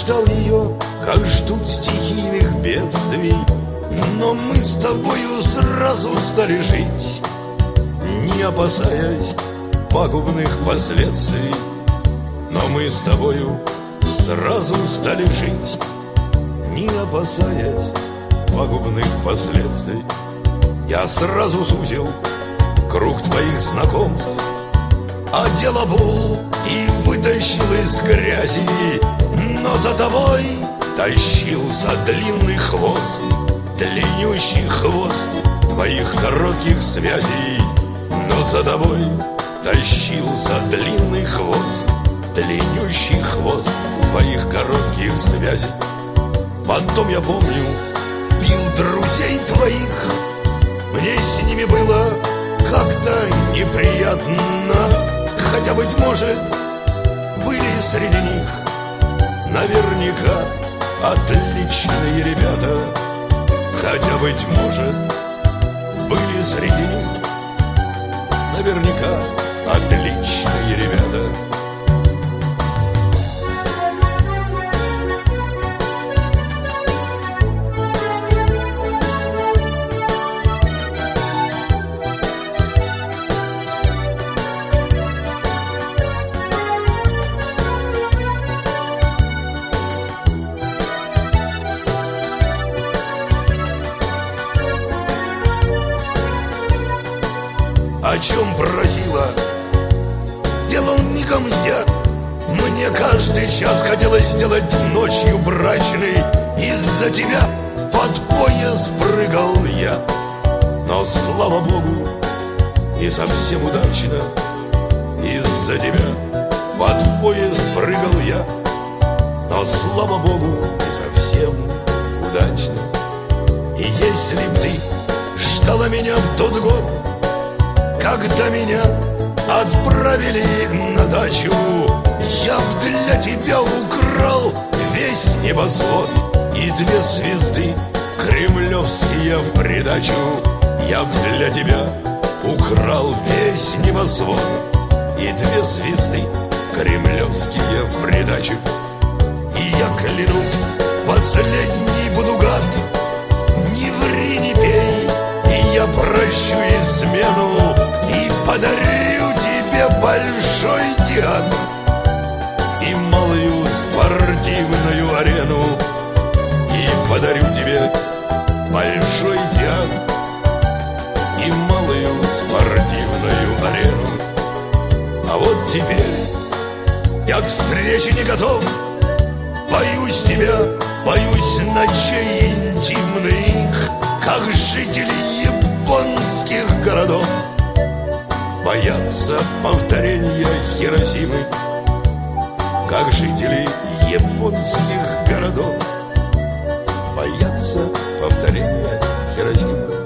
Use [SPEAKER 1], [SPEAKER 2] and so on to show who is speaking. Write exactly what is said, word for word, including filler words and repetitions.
[SPEAKER 1] ждал ее, как ждут стихийных бедствий. Но мы с тобою сразу стали жить, не опасаясь пагубных последствий. Но мы с тобою сразу стали жить, не опасаясь пагубных последствий. Я сразу сузил круг твоих знакомств, одел обул и вытащил из грязи. Но за тобой тащился длинный хвост, длиннющий хвост твоих коротких связей. Но за тобой тащился длинный хвост, длиннющий хвост твоих коротких связей. Потом, я помню, бил друзей твоих, мне с ними было как-то неприятно. Хотя, быть может, были среди них наверняка отличные ребята. Хотя, быть может, были среди них наверняка отличные ребята. О чем просила, делал мигом я. Мне каждый час хотелось сделать ночью брачной. Из-за тебя под поезд прыгал я. Но, слава богу, не совсем удачно. Из-за тебя под поезд прыгал я. Но, слава богу, не совсем удачно. И если б ты ждала меня в тот год, когда меня отправили на дачу, я б для тебя украл весь небосвод и две звезды кремлевские в придачу. Я б для тебя украл весь небосвод и две звезды кремлевские в придачу. И я клянусь, последний буду гад, не ври, не пей, и я прощу измену и подарю тебе большой театр и малую спортивную арену. И подарю тебе большой театр и малую спортивную арену. А вот теперь я к встрече не готов. Боюсь тебя, боюсь ночей интимных, как жители японских городов боятся повторения Хиросимы, как жители японских городов боятся повторения Хиросимы.